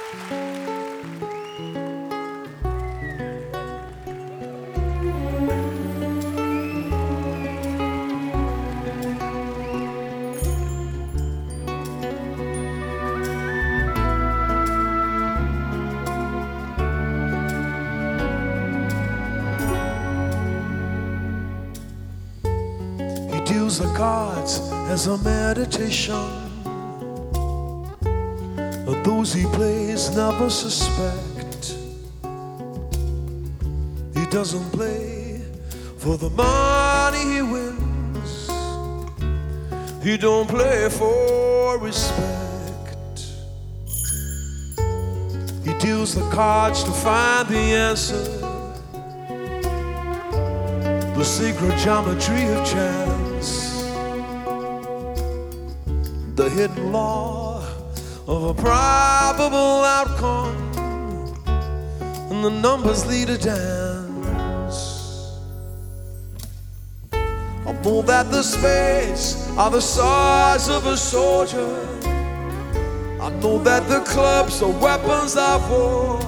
Deals the cards as a meditation, but those he plays never suspect. He doesn't play for the money he wins. He don't play for respect. He deals the cards to find the answer, the secret geometry of chance, the hidden law of a probable outcome, and the numbers lead a dance. I know that the spades are the size of a soldier. I know that the clubs are weapons of war.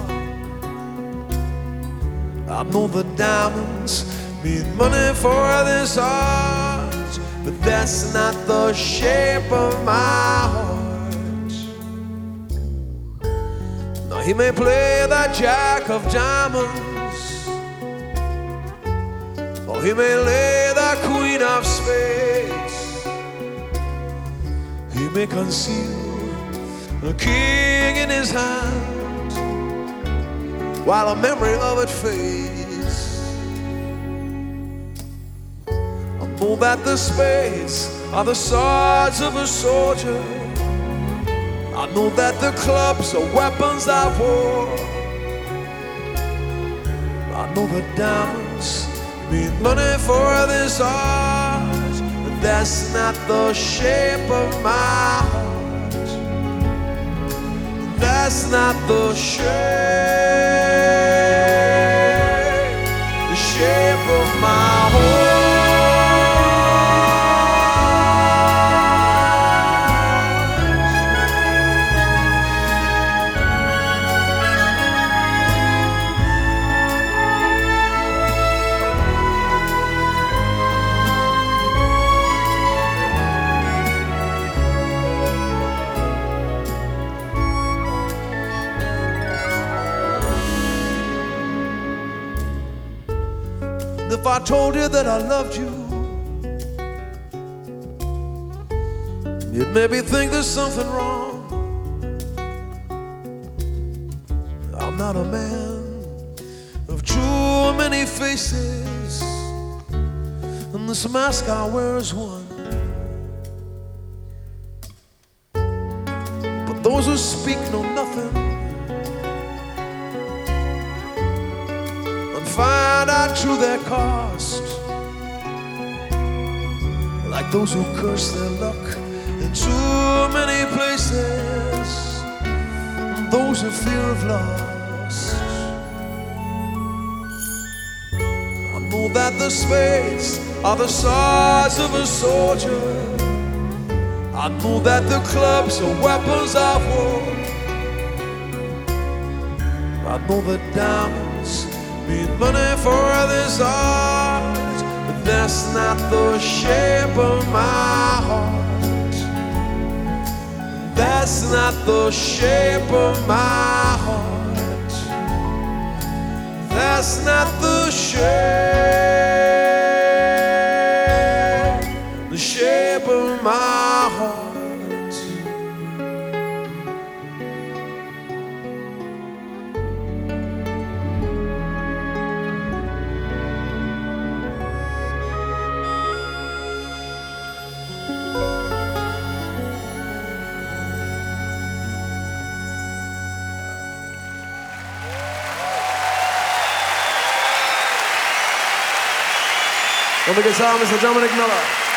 I know the diamonds mean money for this art, but that's not the shape of my heart. Now he may play the jack of diamonds, or he may lay the queen of spades. He may conceal a king in his hand while a memory of it fades. I know that the spades are the swords of a soldier. I know that the clubs are weapons of war. I know the diamonds mean money for this art, but that's not the shape of my heart. That's not the shape of my heart. If I told you that I loved you, you'd maybe think there's something wrong. I'm not a man of too many faces, and this mask I wear is one. But those who speak know nothing and find out to their cost, like those who curse their luck in too many places, and those who fear of loss. I know that the spades are the swords of a soldier. I know that the clubs are weapons of war. I know the diamonds mean money for this art, but that's not the shape of my heart. That's not the shape of my heart. That's not the shape of my heart. On the guitar, Mr. Dominic Miller.